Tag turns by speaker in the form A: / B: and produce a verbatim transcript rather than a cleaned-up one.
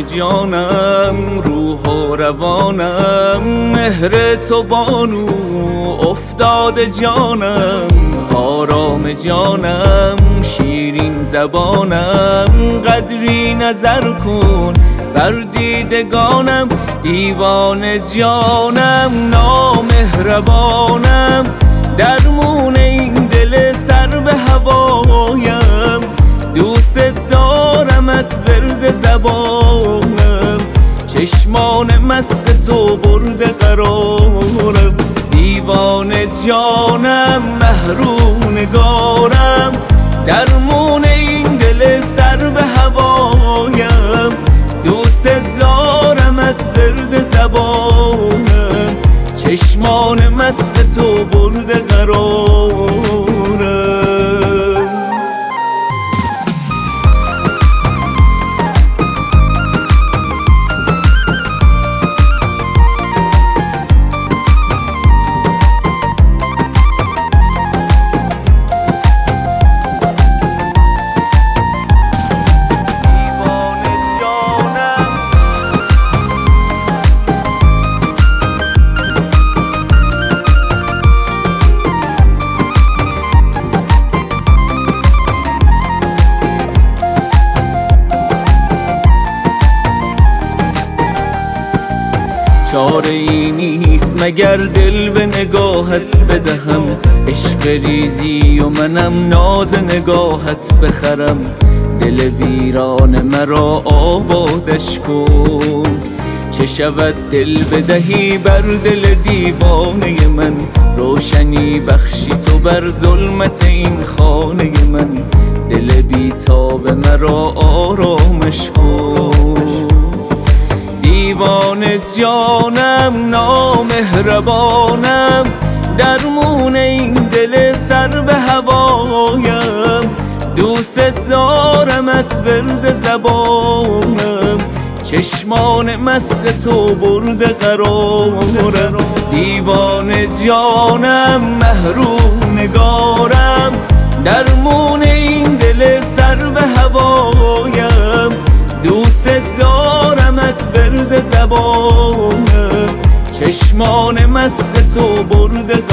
A: جان جانم، روح و روانم، مهر تو بانو افتاده جانم، آرام جانم، شیرین زبانم، قدری نظر کن بر دیدگانم، دیوان جانم، نامهربانم، درمون این دل سر به هوایم، دوست دارمت ورد زبانم، چشمان مست تو برده قرارم، دیوان جانم، محروم نگارم، درمون این دل سر به هوایم، دوست دارمت ورد زبانم، چشمان مست تو برده قرارم. چاره ای نیست مگر دل به نگاهت بدهم، عشق ریزی و منم ناز نگاهت بخرم، دل ویران مرا آبادش کن، چه شود دل بدهی بر دل دیوانه من، روشنی بخشی تو بر ظلمت این خانه من، دل بیتاب مرا آرامش کن، دیوان جانم، نامهربانم، درمون این دل سر به هوایم، دوست دارمت ورد زبانم، چشمان مست تو برده قرارم، دیوان جانم، محروم نگارم، درمون این دل سر به هوایم، دوست دارمت ورد زبانم، چشمان مست تو برده